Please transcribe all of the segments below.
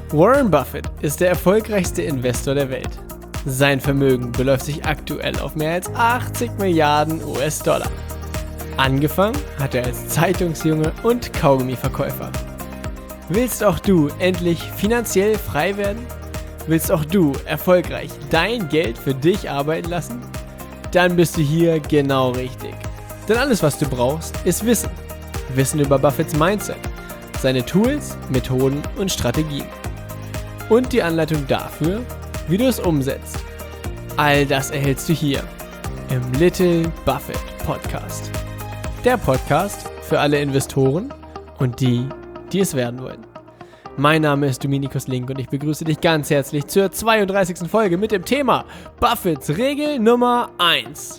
Warren Buffett ist der erfolgreichste Investor der Welt. Sein Vermögen beläuft sich aktuell auf mehr als 80 Milliarden US-Dollar. Angefangen hat er als Zeitungsjunge und Kaugummiverkäufer. Willst auch du endlich finanziell frei werden? Willst auch du erfolgreich dein Geld für dich arbeiten lassen? Dann bist du hier genau richtig. Denn alles, was du brauchst, ist Wissen. Wissen über Buffetts Mindset, seine Tools, Methoden und Strategien. Und die Anleitung dafür, wie du es umsetzt. All das erhältst du hier im Little Buffett Podcast. Der Podcast für alle Investoren und die es werden wollen. Mein Name ist Dominikus Link und ich begrüße dich ganz herzlich zur 32. Folge mit dem Thema Buffetts Regel Nummer 1.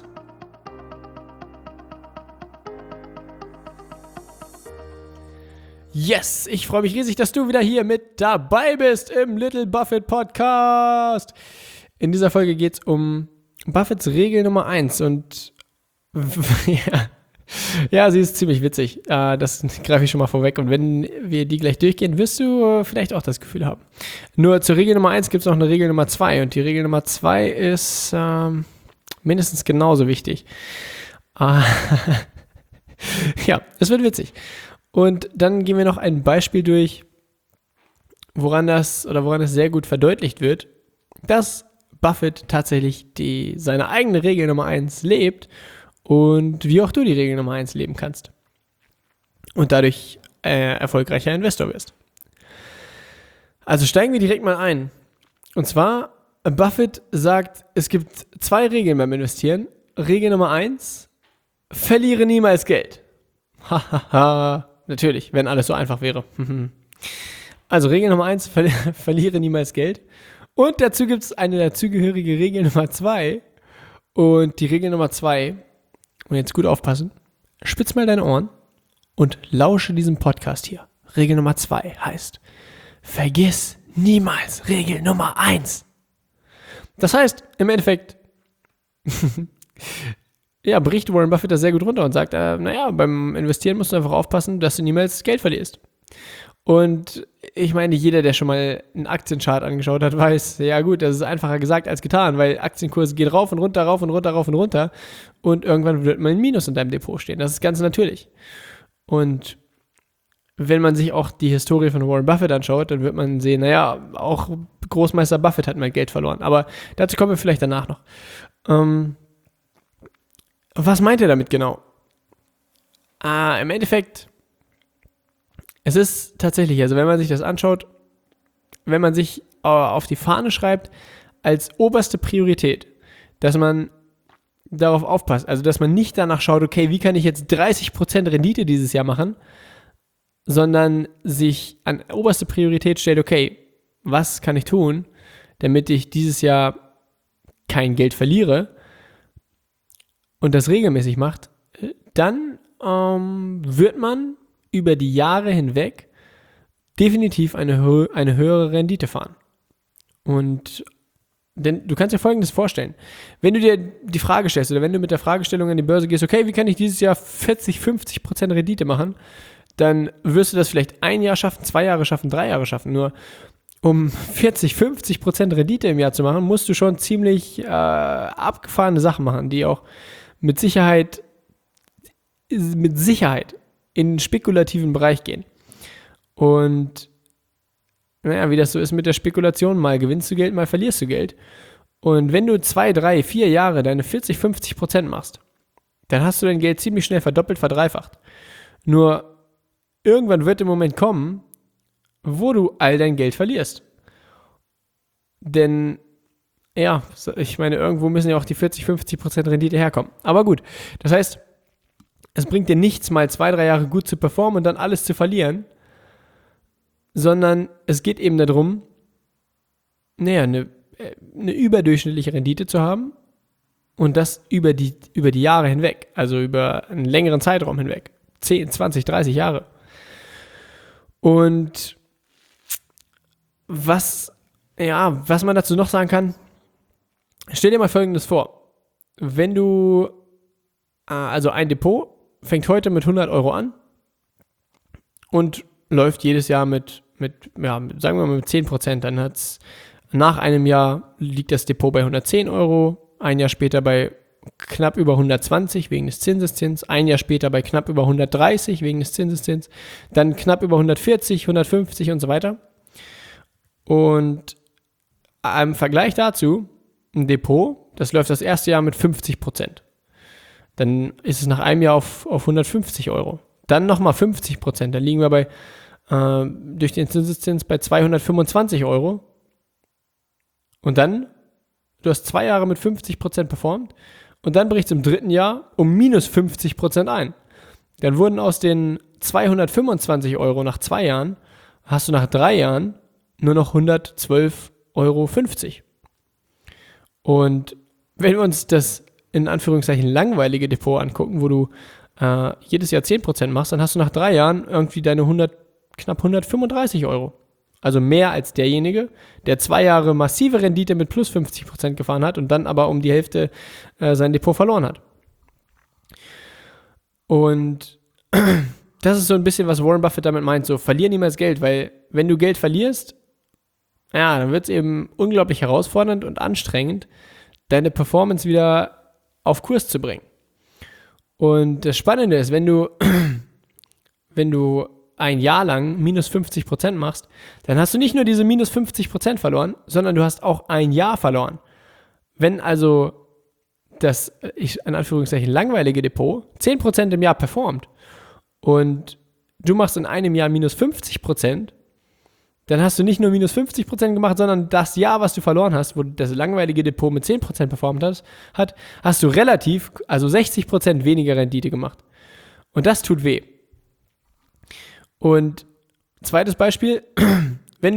Yes, ich freue mich riesig, dass du wieder hier mit dabei bist im Little Buffett Podcast. In dieser Folge geht es um Buffetts Regel Nummer 1 und ja, sie ist ziemlich witzig. Das greife ich schon mal vorweg und wenn wir die gleich durchgehen, wirst du vielleicht auch das Gefühl haben. Nur zur Regel Nummer 1 gibt es noch eine Regel Nummer 2 und die Regel Nummer 2 ist mindestens genauso wichtig. Ja, es wird witzig. Und dann gehen wir noch ein Beispiel durch, woran das sehr gut verdeutlicht wird, dass Buffett tatsächlich seine eigene Regel Nummer 1 lebt und wie auch du die Regel Nummer 1 leben kannst und dadurch erfolgreicher Investor wirst. Also steigen wir direkt mal ein. Und zwar, Buffett sagt, es gibt 2 Regeln beim Investieren. Regel Nummer 1, verliere niemals Geld. Hahaha. Natürlich, wenn alles so einfach wäre. Also Regel Nummer 1, verliere niemals Geld. Und dazu gibt es eine dazugehörige Regel Nummer 2. Und die Regel Nummer 2, und jetzt gut aufpassen, spitz mal deine Ohren und lausche diesem Podcast hier. Regel Nummer 2 heißt, vergiss niemals Regel Nummer 1. Das heißt, im Endeffekt, ja, bricht Warren Buffett das sehr gut runter und sagt, beim Investieren musst du einfach aufpassen, dass du niemals Geld verlierst. Und ich meine, jeder, der schon mal einen Aktienchart angeschaut hat, weiß, ja gut, das ist einfacher gesagt als getan, weil Aktienkurse gehen rauf und runter, rauf und runter, rauf und runter und irgendwann wird mal ein Minus in deinem Depot stehen. Das ist ganz natürlich. Und wenn man sich auch die Historie von Warren Buffett anschaut, dann wird man sehen, auch Großmeister Buffett hat mal Geld verloren. Aber dazu kommen wir vielleicht danach noch. Was meint er damit genau? Im Endeffekt, es ist tatsächlich, also wenn man sich das anschaut, wenn man sich auf die Fahne schreibt, als oberste Priorität, dass man darauf aufpasst, also dass man nicht danach schaut, okay, wie kann ich jetzt 30% Rendite dieses Jahr machen, sondern sich an oberste Priorität stellt, okay, was kann ich tun, damit ich dieses Jahr kein Geld verliere, und das regelmäßig macht, dann wird man über die Jahre hinweg definitiv eine höhere Rendite fahren. Denn du kannst dir Folgendes vorstellen. Wenn du dir die Frage stellst oder wenn du mit der Fragestellung an die Börse gehst, okay, wie kann ich dieses Jahr 40-50% Rendite machen, dann wirst du das vielleicht 1 Jahr schaffen, 2 Jahre schaffen, 3 Jahre schaffen. Nur um 40-50% Rendite im Jahr zu machen, musst du schon ziemlich abgefahrene Sachen machen, die auch mit Sicherheit in den spekulativen Bereich gehen. Und wie das so ist mit der Spekulation, mal gewinnst du Geld, mal verlierst du Geld. Und wenn du 2, 3, 4 Jahre deine 40-50% machst, dann hast du dein Geld ziemlich schnell verdoppelt, verdreifacht. Nur irgendwann wird der Moment kommen, wo du all dein Geld verlierst. Denn ich meine, irgendwo müssen ja auch die 40-50% Rendite herkommen. Aber gut, das heißt, es bringt dir nichts, mal 2, 3 Jahre gut zu performen und dann alles zu verlieren, sondern es geht eben darum, eine überdurchschnittliche Rendite zu haben und das über die Jahre hinweg, also über einen längeren Zeitraum hinweg, 10, 20, 30 Jahre. Und was man dazu noch sagen kann, stell dir mal Folgendes vor. Wenn du, also ein Depot fängt heute mit 100 Euro an und läuft jedes Jahr mit sagen wir mal mit 10%, dann hat's nach einem Jahr liegt das Depot bei 110 Euro, ein Jahr später bei knapp über 120 wegen des Zinseszins, ein Jahr später bei knapp über 130 wegen des Zinseszins, dann knapp über 140, 150 und so weiter. Und im Vergleich dazu, ein Depot, das läuft das erste Jahr mit 50%. Dann ist es nach einem Jahr auf 150 Euro. Dann nochmal 50%, dann liegen wir durch den Zinseszins bei 225 Euro. Und dann, du hast 2 Jahre mit 50% performt und dann bricht es im dritten Jahr um minus 50% ein. Dann wurden aus den 225 Euro nach 2 Jahren, hast du nach 3 Jahren nur noch 112,50 Euro. Und wenn wir uns das in Anführungszeichen langweilige Depot angucken, wo du jedes Jahr 10% machst, dann hast du nach 3 Jahren irgendwie deine knapp 135 Euro. Also mehr als derjenige, der 2 Jahre massive Rendite mit plus 50% gefahren hat und dann aber um die Hälfte sein Depot verloren hat. Und das ist so ein bisschen, was Warren Buffett damit meint, so verlier niemals Geld, weil wenn du Geld verlierst, ja, dann wird es eben unglaublich herausfordernd und anstrengend, deine Performance wieder auf Kurs zu bringen. Und das Spannende ist, wenn du ein Jahr lang minus 50% machst, dann hast du nicht nur diese minus 50% verloren, sondern du hast auch ein Jahr verloren. Wenn also das, in Anführungszeichen, langweilige Depot 10% im Jahr performt und du machst in einem Jahr minus 50%, dann hast du nicht nur minus 50% gemacht, sondern das Jahr, was du verloren hast, wo das langweilige Depot mit 10% performt hat, hast du relativ, also 60% weniger Rendite gemacht. Und das tut weh. Und zweites Beispiel, wenn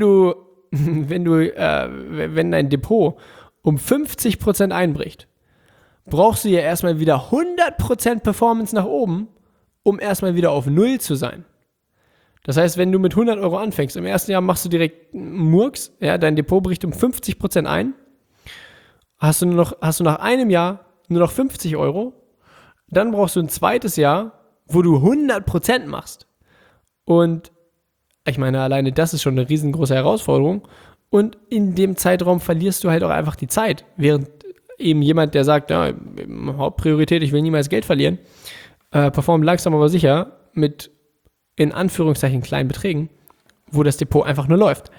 dein Depot um 50% einbricht, brauchst du ja erstmal wieder 100% Performance nach oben, um erstmal wieder auf Null zu sein. Das heißt, wenn du mit 100 Euro anfängst, im ersten Jahr machst du direkt Murks, ja, dein Depot bricht um 50% ein, hast du nach einem Jahr nur noch 50 Euro, dann brauchst du ein zweites Jahr, wo du 100% machst. Und ich meine, alleine das ist schon eine riesengroße Herausforderung. Und in dem Zeitraum verlierst du halt auch einfach die Zeit. Während eben jemand, der sagt, ja, Hauptpriorität, ich will niemals Geld verlieren, performt langsam aber sicher mit in Anführungszeichen kleinen Beträgen, wo das Depot einfach nur läuft.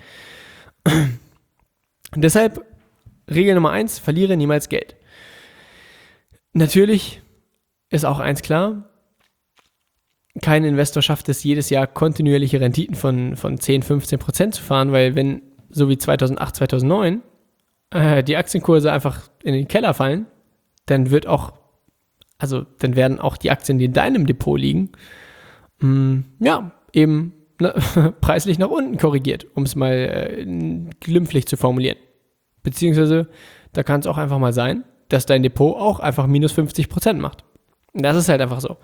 Und deshalb Regel Nummer 1, verliere niemals Geld. Natürlich ist auch eins klar, kein Investor schafft es jedes Jahr kontinuierliche Renditen von 10-15% zu fahren, weil wenn, so wie 2008, 2009, die Aktienkurse einfach in den Keller fallen, dann werden auch die Aktien, die in deinem Depot liegen, eben preislich nach unten korrigiert, um es mal glimpflich zu formulieren. Beziehungsweise, da kann es auch einfach mal sein, dass dein Depot auch einfach minus 50% macht. Und das ist halt einfach so.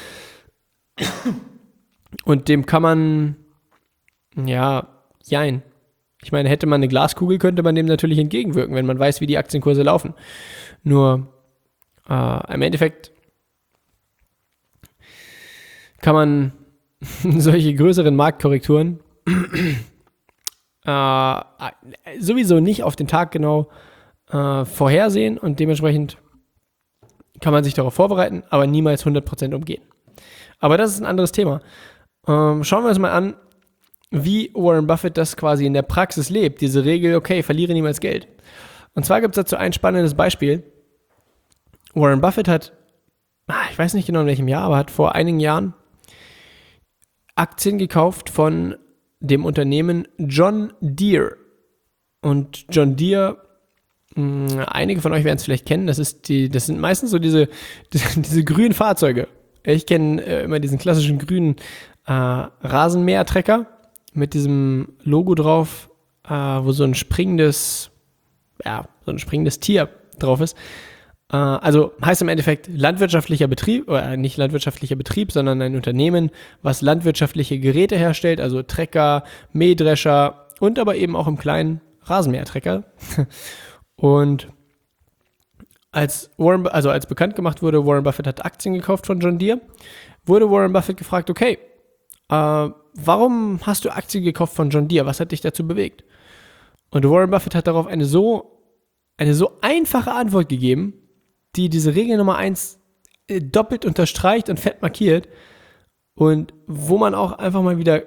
Und dem kann man, jein. Ich meine, hätte man eine Glaskugel, könnte man dem natürlich entgegenwirken, wenn man weiß, wie die Aktienkurse laufen. Nur im Endeffekt kann man solche größeren Marktkorrekturen sowieso nicht auf den Tag genau vorhersehen und dementsprechend kann man sich darauf vorbereiten, aber niemals 100% umgehen. Aber das ist ein anderes Thema. Schauen wir uns mal an, wie Warren Buffett das quasi in der Praxis lebt. Diese Regel, okay, verliere niemals Geld. Und zwar gibt es dazu ein spannendes Beispiel. Warren Buffett hat, ich weiß nicht genau in welchem Jahr, aber hat vor einigen Jahren Aktien gekauft von dem Unternehmen John Deere. Und John Deere, einige von euch werden es vielleicht kennen, das sind meistens so diese grünen Fahrzeuge. Ich kenne immer diesen klassischen grünen Rasenmähertrecker mit diesem Logo drauf, wo so ein springendes Tier drauf ist. Also heißt im Endeffekt landwirtschaftlicher Betrieb, oder nicht landwirtschaftlicher Betrieb, sondern ein Unternehmen, was landwirtschaftliche Geräte herstellt, also Trecker, Mähdrescher und aber eben auch im kleinen Rasenmähertrecker. Und als bekannt gemacht wurde, Warren Buffett hat Aktien gekauft von John Deere, wurde Warren Buffett gefragt, okay, warum hast du Aktien gekauft von John Deere? Was hat dich dazu bewegt? Und Warren Buffett hat darauf eine so einfache Antwort gegeben, die diese Regel Nummer 1 doppelt unterstreicht und fett markiert und wo man auch einfach mal wieder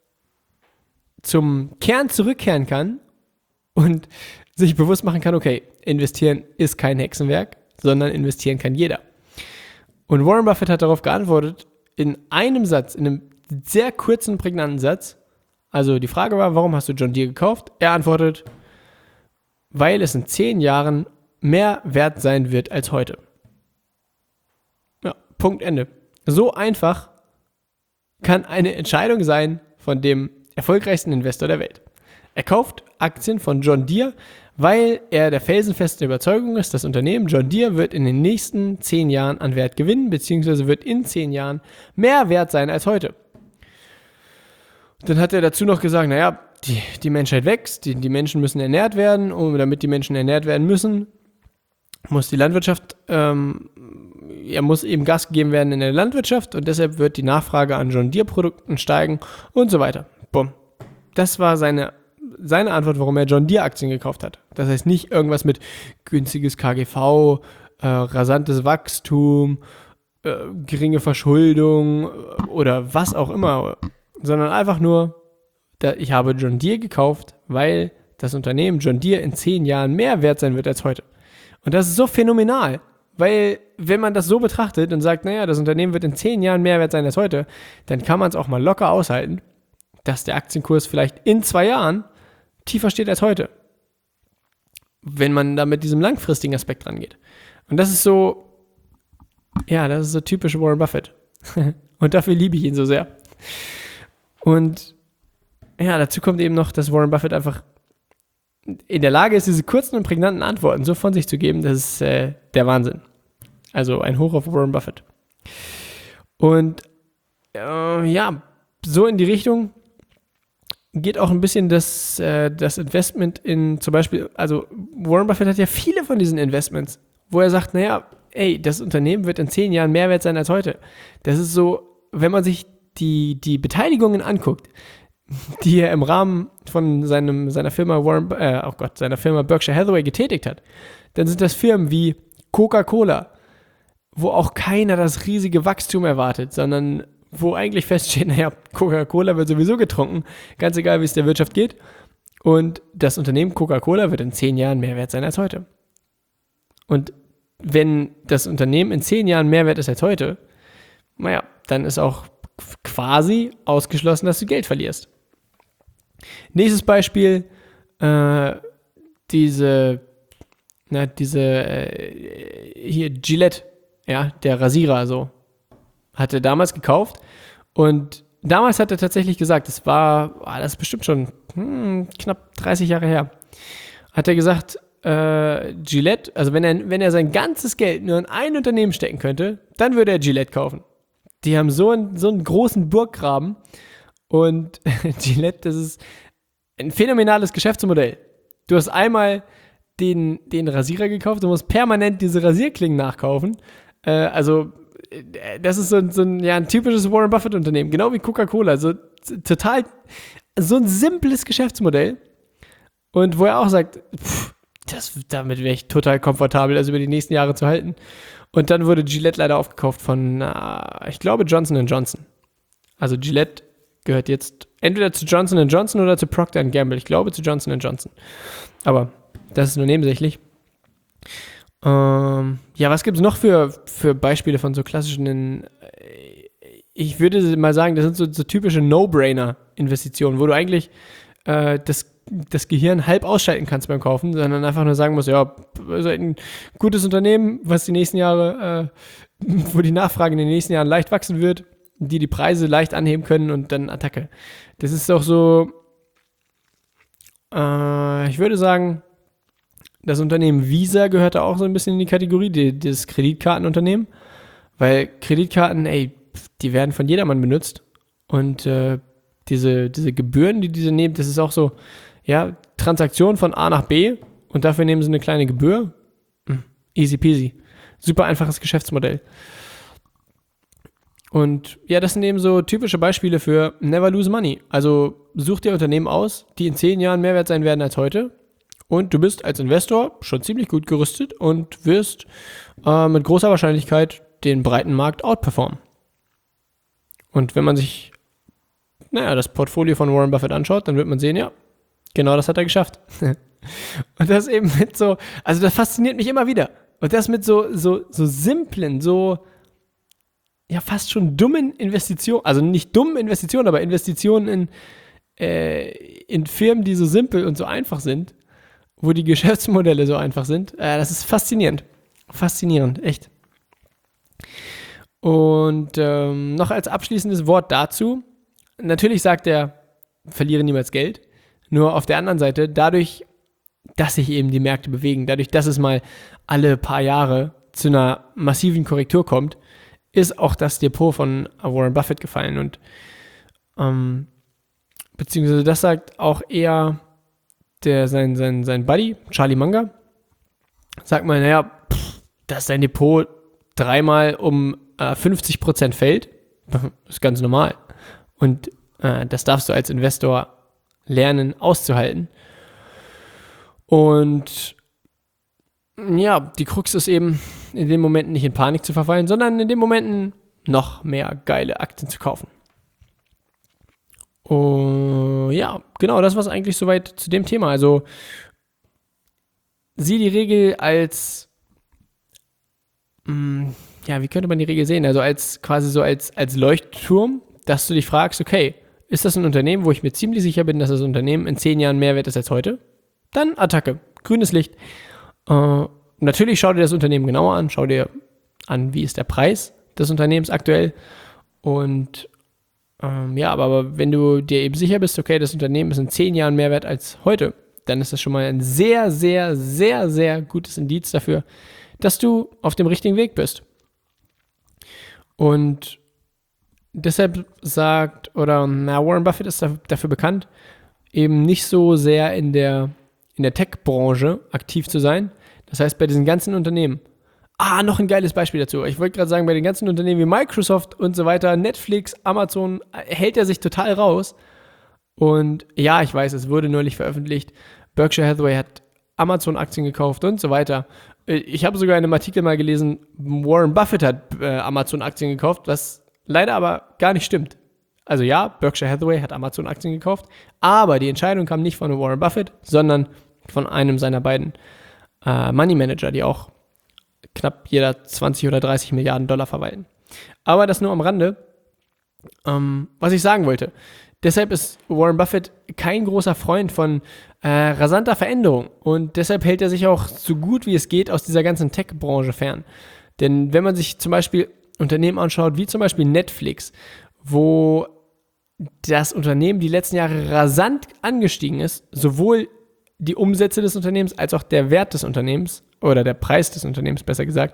zum Kern zurückkehren kann und sich bewusst machen kann, okay, investieren ist kein Hexenwerk, sondern investieren kann jeder. Und Warren Buffett hat darauf geantwortet in einem Satz, in einem sehr kurzen, prägnanten Satz. Also die Frage war, warum hast du John Deere gekauft? Er antwortet, weil es in 10 Jahren mehr wert sein wird als heute. Ja, Punkt, Ende. So einfach kann eine Entscheidung sein von dem erfolgreichsten Investor der Welt. Er kauft Aktien von John Deere, weil er der felsenfesten Überzeugung ist, das Unternehmen John Deere wird in den nächsten 10 Jahren an Wert gewinnen, beziehungsweise wird in 10 Jahren mehr wert sein als heute. Dann hat er dazu noch gesagt, naja, die Menschheit wächst, die Menschen müssen ernährt werden, und damit die Menschen ernährt werden müssen, muss die Landwirtschaft, muss eben Gas gegeben werden in der Landwirtschaft und deshalb wird die Nachfrage an John Deere Produkten steigen und so weiter. Bumm. Das war seine Antwort, warum er John Deere Aktien gekauft hat. Das heißt nicht irgendwas mit günstiges KGV, rasantes Wachstum, geringe Verschuldung oder was auch immer, sondern einfach nur, ich habe John Deere gekauft, weil das Unternehmen John Deere in 10 Jahren mehr wert sein wird als heute. Und das ist so phänomenal, weil wenn man das so betrachtet und sagt, naja, das Unternehmen wird in 10 Jahren mehr wert sein als heute, dann kann man es auch mal locker aushalten, dass der Aktienkurs vielleicht in 2 Jahren tiefer steht als heute. Wenn man da mit diesem langfristigen Aspekt rangeht. Und das ist so typisch Warren Buffett. Und dafür liebe ich ihn so sehr. Und ja, dazu kommt eben noch, dass Warren Buffett einfach in der Lage ist, diese kurzen und prägnanten Antworten so von sich zu geben, das ist der Wahnsinn. Also ein Hoch auf Warren Buffett. Und so in die Richtung geht auch ein bisschen das Investment in zum Beispiel, also Warren Buffett hat ja viele von diesen Investments, wo er sagt, naja, das Unternehmen wird in 10 Jahren mehr wert sein als heute. Das ist so, wenn man sich die Beteiligungen anguckt, die er im Rahmen von seiner Firma Berkshire Hathaway getätigt hat, dann sind das Firmen wie Coca-Cola, wo auch keiner das riesige Wachstum erwartet, sondern wo eigentlich feststeht, naja, Coca-Cola wird sowieso getrunken, ganz egal, wie es der Wirtschaft geht. Und das Unternehmen Coca-Cola wird in 10 Jahren mehr wert sein als heute. Und wenn das Unternehmen in 10 Jahren mehr wert ist als heute, naja, dann ist auch quasi ausgeschlossen, dass du Geld verlierst. Nächstes Beispiel, Gillette, ja, der Rasierer, so, hat er damals gekauft und damals hat er tatsächlich gesagt, das ist bestimmt schon knapp 30 Jahre her, hat er gesagt, Gillette, also wenn er sein ganzes Geld nur in ein Unternehmen stecken könnte, dann würde er Gillette kaufen. Die haben so einen großen Burggraben und Gillette, das ist ein phänomenales Geschäftsmodell. Du hast einmal den Rasierer gekauft, du musst permanent diese Rasierklingen nachkaufen. Das ist so ein typisches Warren Buffett Unternehmen, genau wie Coca-Cola. So total, so ein simples Geschäftsmodell. Und wo er auch sagt, damit wäre ich total komfortabel, also über die nächsten Jahre zu halten. Und dann wurde Gillette leider aufgekauft von, ich glaube, Johnson & Johnson. Also Gillette gehört jetzt entweder zu Johnson & Johnson oder zu Procter & Gamble. Ich glaube, zu Johnson & Johnson. Aber das ist nur nebensächlich. Was gibt es noch für Beispiele von so klassischen, ich würde mal sagen, das sind so typische No-Brainer-Investitionen, wo du eigentlich das Gehirn halb ausschalten kannst beim Kaufen, sondern einfach nur sagen musst, ja, also ein gutes Unternehmen, was die nächsten Jahre, wo die Nachfrage in den nächsten Jahren leicht wachsen wird, die Preise leicht anheben können und dann Attacke. Das ist doch so, ich würde sagen, das Unternehmen Visa gehört da auch so ein bisschen in die Kategorie, das Kreditkartenunternehmen, weil Kreditkarten, die werden von jedermann benutzt und diese Gebühren, die diese nehmen, das ist auch so, ja, Transaktion von A nach B und dafür nehmen sie eine kleine Gebühr. Easy peasy. Super einfaches Geschäftsmodell. Und ja, das sind eben so typische Beispiele für never lose money. Also such dir Unternehmen aus, die in 10 Jahren mehr wert sein werden als heute. Und du bist als Investor schon ziemlich gut gerüstet und wirst mit großer Wahrscheinlichkeit den breiten Markt outperformen. Und wenn man sich das Portfolio von Warren Buffett anschaut, dann wird man sehen, ja, genau das hat er geschafft. Und das eben mit so, also das fasziniert mich immer wieder. Und das mit so simplen, so ja fast schon dummen Investitionen, also nicht dummen Investitionen, aber Investitionen in Firmen, die so simpel und so einfach sind, wo die Geschäftsmodelle so einfach sind. Das ist faszinierend. Faszinierend, echt. Und noch als abschließendes Wort dazu, natürlich sagt er, verliere niemals Geld, nur auf der anderen Seite, dadurch, dass sich eben die Märkte bewegen, dadurch, dass es mal alle paar Jahre zu einer massiven Korrektur kommt, ist auch das Depot von Warren Buffett gefallen. Und beziehungsweise das sagt auch eher sein Buddy, Charlie Munger, sagt mal, naja, dass sein Depot dreimal um 50% fällt, das ist ganz normal. Und das darfst du als Investor lernen auszuhalten. Und ja, die Krux ist eben, in den Momenten nicht in Panik zu verfallen, sondern in den Momenten noch mehr geile Aktien zu kaufen. Und ja, genau, das war es eigentlich soweit zu dem Thema. Also sieh die Regel als, wie könnte man die Regel sehen? Also als quasi so als Leuchtturm, dass du dich fragst, okay, ist das ein Unternehmen, wo ich mir ziemlich sicher bin, dass das Unternehmen in 10 Jahren mehr wert ist als heute? Dann Attacke, grünes Licht. Natürlich schau dir das Unternehmen genauer an, schau dir an, wie ist der Preis des Unternehmens aktuell und aber wenn du dir eben sicher bist, okay, das Unternehmen ist in 10 Jahren mehr wert als heute, dann ist das schon mal ein sehr, sehr, sehr, sehr gutes Indiz dafür, dass du auf dem richtigen Weg bist. Und deshalb Warren Buffett ist dafür bekannt, eben nicht so sehr in der Tech-Branche aktiv zu sein. Das heißt, bei diesen ganzen Unternehmen, noch ein geiles Beispiel dazu. Ich wollte gerade sagen, bei den ganzen Unternehmen wie Microsoft und so weiter, Netflix, Amazon, hält er sich total raus. Und ja, ich weiß, es wurde neulich veröffentlicht, Berkshire Hathaway hat Amazon-Aktien gekauft und so weiter. Ich habe sogar in einem Artikel mal gelesen, Warren Buffett hat Amazon-Aktien gekauft, was leider aber gar nicht stimmt. Also ja, Berkshire Hathaway hat Amazon-Aktien gekauft, aber die Entscheidung kam nicht von Warren Buffett, sondern von einem seiner beiden Money Manager, die auch knapp jeder 20 oder 30 Milliarden Dollar verwalten. Aber das nur am Rande. Was ich sagen wollte. Deshalb ist Warren Buffett kein großer Freund von rasanter Veränderung und deshalb hält er sich auch so gut wie es geht aus dieser ganzen Tech-Branche fern. Denn wenn man sich zum Beispiel Unternehmen anschaut, wie zum Beispiel Netflix, wo das Unternehmen die letzten Jahre rasant angestiegen ist, sowohl die Umsätze des Unternehmens als auch der Wert des Unternehmens oder der Preis des Unternehmens, besser gesagt,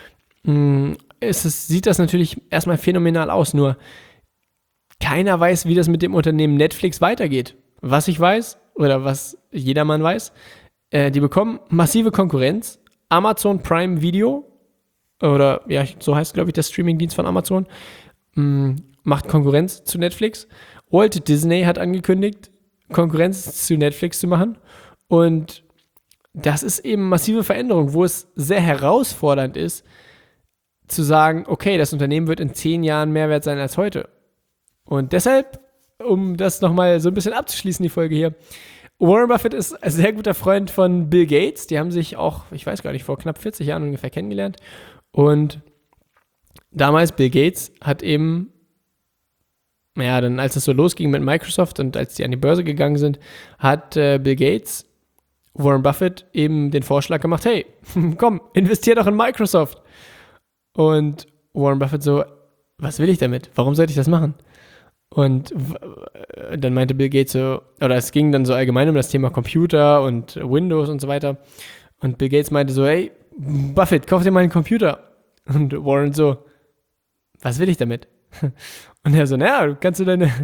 sieht das natürlich erstmal phänomenal aus, nur keiner weiß, wie das mit dem Unternehmen Netflix weitergeht. Was ich weiß, oder was jedermann weiß, die bekommen massive Konkurrenz. Amazon Prime Video, oder ja, so heißt, glaube ich, der Streamingdienst von Amazon, macht Konkurrenz zu Netflix. Walt Disney hat angekündigt, Konkurrenz zu Netflix zu machen. Und das ist eben massive Veränderung, wo es sehr herausfordernd ist, zu sagen, okay, das Unternehmen wird in 10 Jahren mehr wert sein als heute. Und deshalb, um das nochmal so ein bisschen abzuschließen, die Folge hier, Warren Buffett ist ein sehr guter Freund von Bill Gates. Die haben sich auch, ich weiß gar nicht, vor knapp 40 Jahren ungefähr kennengelernt. Und damals Bill Gates hat eben, dann als es so losging mit Microsoft und als die an die Börse gegangen sind, hat Bill Gates Warren Buffett eben den Vorschlag gemacht, hey, komm, investier doch in Microsoft. Und Warren Buffett so, was will ich damit? Warum sollte ich das machen? Und dann meinte Bill Gates so, oder es ging dann so allgemein um das Thema Computer und Windows und so weiter. Und Bill Gates meinte so, hey, Buffett, kauf dir mal einen Computer. Und Warren so, was will ich damit? Und er so, naja, kannst du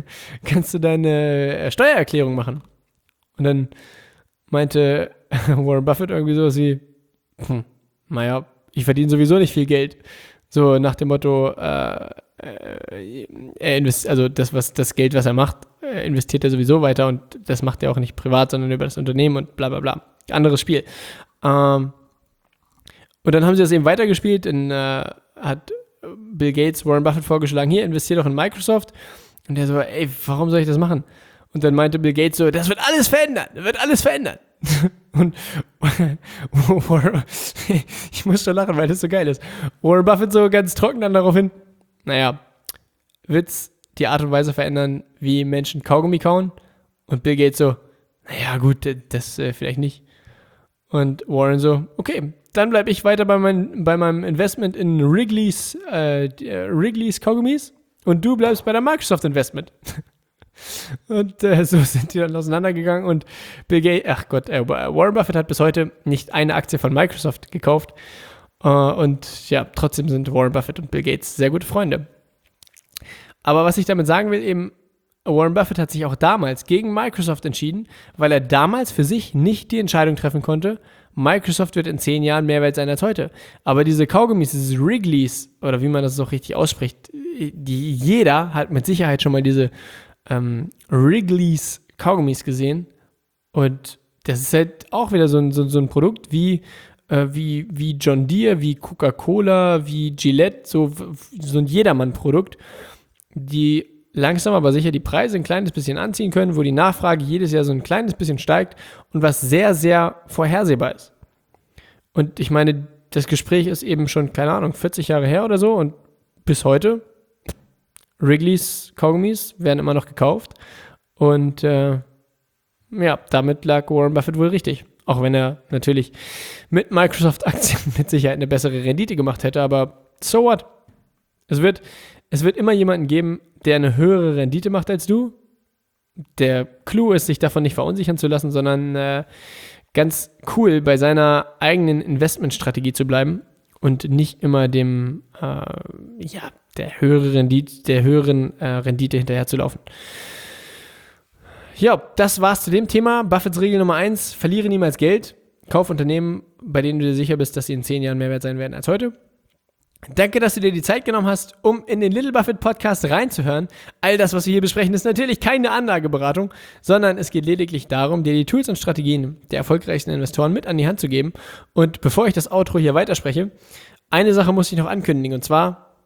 deine Steuererklärung machen. Und dann meinte Warren Buffett irgendwie sowas wie, ich verdiene sowieso nicht viel Geld. So nach dem Motto, das Geld, was er macht, investiert er sowieso weiter und das macht er auch nicht privat, sondern über das Unternehmen und bla bla bla. Anderes Spiel. Und dann haben sie das eben weitergespielt, hat Bill Gates Warren Buffett vorgeschlagen, hier, investier doch in Microsoft. Und der so, ey, warum soll ich das machen? Und dann meinte Bill Gates so, das wird alles verändern. Und ich muss schon lachen, weil das so geil ist. Warren Buffett so ganz trocken dann daraufhin, naja, wird's die Art und Weise verändern, wie Menschen Kaugummi kauen? Und Bill Gates so, naja gut, das vielleicht nicht. Und Warren so, okay, dann bleibe ich weiter bei meinem Investment in Wrigley's Kaugummis und du bleibst bei der Microsoft Investment. Und so sind die dann auseinandergegangen und Warren Buffett hat bis heute nicht eine Aktie von Microsoft gekauft. Und ja, trotzdem sind Warren Buffett und Bill Gates sehr gute Freunde. Aber was ich damit sagen will, eben, Warren Buffett hat sich auch damals gegen Microsoft entschieden, weil er damals für sich nicht die Entscheidung treffen konnte, Microsoft wird in 10 Jahren mehr wert sein als heute. Aber diese Kaugummis, dieses Wrigley's, oder wie man das so richtig ausspricht, jeder hat mit Sicherheit schon mal diese Wrigley's Kaugummis gesehen. Und das ist halt auch wieder so ein Produkt wie John Deere, wie Coca-Cola, wie Gillette, so ein Jedermann-Produkt, die langsam aber sicher die Preise ein kleines bisschen anziehen können, wo die Nachfrage jedes Jahr so ein kleines bisschen steigt und was sehr, sehr vorhersehbar ist. Und ich meine, das Gespräch ist eben schon, keine Ahnung, 40 Jahre her oder so und bis heute Wrigley's Kaugummis werden immer noch gekauft und damit lag Warren Buffett wohl richtig. Auch wenn er natürlich mit Microsoft-Aktien mit Sicherheit eine bessere Rendite gemacht hätte, aber so what? Es wird immer jemanden geben, der eine höhere Rendite macht als du. Der Clou ist, sich davon nicht verunsichern zu lassen, sondern ganz cool bei seiner eigenen Investmentstrategie zu bleiben und nicht immer der höheren Rendite hinterher zu laufen. Ja, das war's zu dem Thema. Buffetts Regel Nummer 1, verliere niemals Geld. Kauf Unternehmen, bei denen du dir sicher bist, dass sie in 10 Jahren mehr wert sein werden als heute. Danke, dass du dir die Zeit genommen hast, um in den Little Buffett Podcast reinzuhören. All das, was wir hier besprechen, ist natürlich keine Anlageberatung, sondern es geht lediglich darum, dir die Tools und Strategien der erfolgreichsten Investoren mit an die Hand zu geben. Und bevor ich das Outro hier weiterspreche, eine Sache muss ich noch ankündigen, und zwar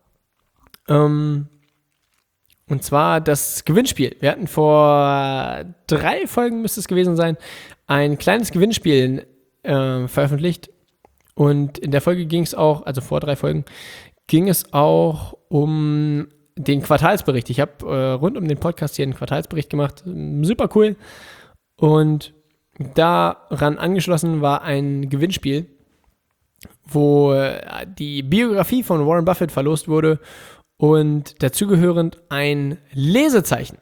das Gewinnspiel. Wir hatten vor 3 Folgen, müsste es gewesen sein, ein kleines Gewinnspiel veröffentlicht. Und in der Folge ging es auch, also vor 3 Folgen, ging es auch um den Quartalsbericht. Ich habe rund um den Podcast hier einen Quartalsbericht gemacht. Super cool. Und daran angeschlossen war ein Gewinnspiel, wo die Biografie von Warren Buffett verlost wurde und dazugehörend ein Lesezeichen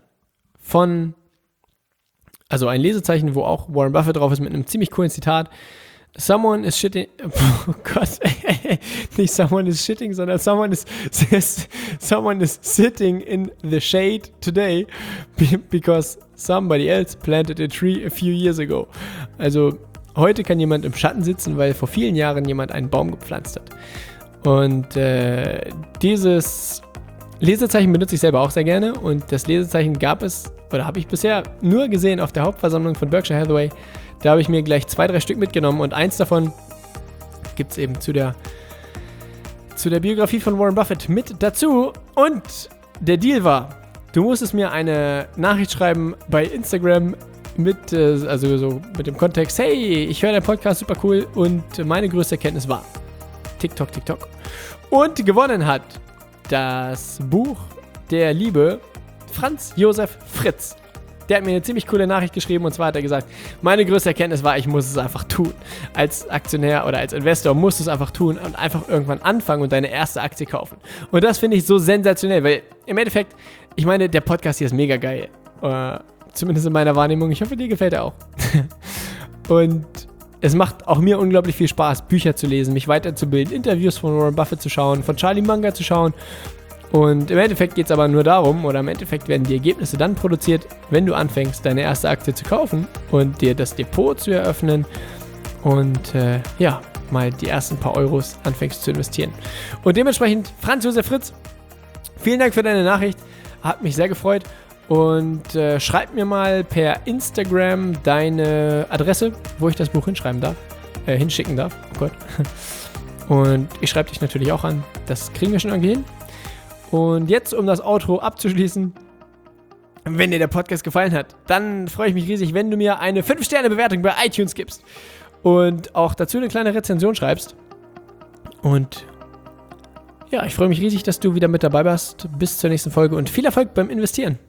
ein Lesezeichen, wo auch Warren Buffett drauf ist mit einem ziemlich coolen Zitat. Someone is shitting, oh Gott, nicht someone is shitting, sondern someone is sitting in the shade today because somebody else planted a tree a few years ago. Also heute kann jemand im Schatten sitzen, weil vor vielen Jahren jemand einen Baum gepflanzt hat. Und dieses Lesezeichen benutze ich selber auch sehr gerne und das Lesezeichen habe ich bisher nur gesehen auf der Hauptversammlung von Berkshire Hathaway. Da habe ich mir gleich 2-3 Stück mitgenommen und eins davon gibt es eben zu der Biografie von Warren Buffett mit dazu. Und der Deal war, du musstest mir eine Nachricht schreiben bei Instagram mit dem Kontext, hey, ich höre deinen Podcast, super cool und meine größte Erkenntnis war TikTok. Und gewonnen hat das Buch der liebe Franz Josef Fritz. Der hat mir eine ziemlich coole Nachricht geschrieben und zwar hat er gesagt, meine größte Erkenntnis war, ich muss es einfach tun. Als Aktionär oder als Investor musst du es einfach tun und einfach irgendwann anfangen und deine erste Aktie kaufen. Und das finde ich so sensationell, weil im Endeffekt, ich meine, der Podcast hier ist mega geil. Zumindest in meiner Wahrnehmung. Ich hoffe, dir gefällt er auch. Und es macht auch mir unglaublich viel Spaß, Bücher zu lesen, mich weiterzubilden, Interviews von Warren Buffett zu schauen, von Charlie Munger zu schauen. Und im Endeffekt geht es aber nur darum, oder im Endeffekt werden die Ergebnisse dann produziert, wenn du anfängst, deine erste Aktie zu kaufen und dir das Depot zu eröffnen. Und mal die ersten paar Euros anfängst zu investieren. Und dementsprechend, Franz Josef Fritz, vielen Dank für deine Nachricht. Hat mich sehr gefreut. Und schreib mir mal per Instagram deine Adresse, wo ich das Buch hinschicken darf. Oh Gott. Und ich schreibe dich natürlich auch an. Das kriegen wir schon irgendwie hin. Und jetzt, um das Outro abzuschließen, wenn dir der Podcast gefallen hat, dann freue ich mich riesig, wenn du mir eine 5-Sterne-Bewertung bei iTunes gibst. Und auch dazu eine kleine Rezension schreibst. Und ja, ich freue mich riesig, dass du wieder mit dabei warst. Bis zur nächsten Folge und viel Erfolg beim Investieren.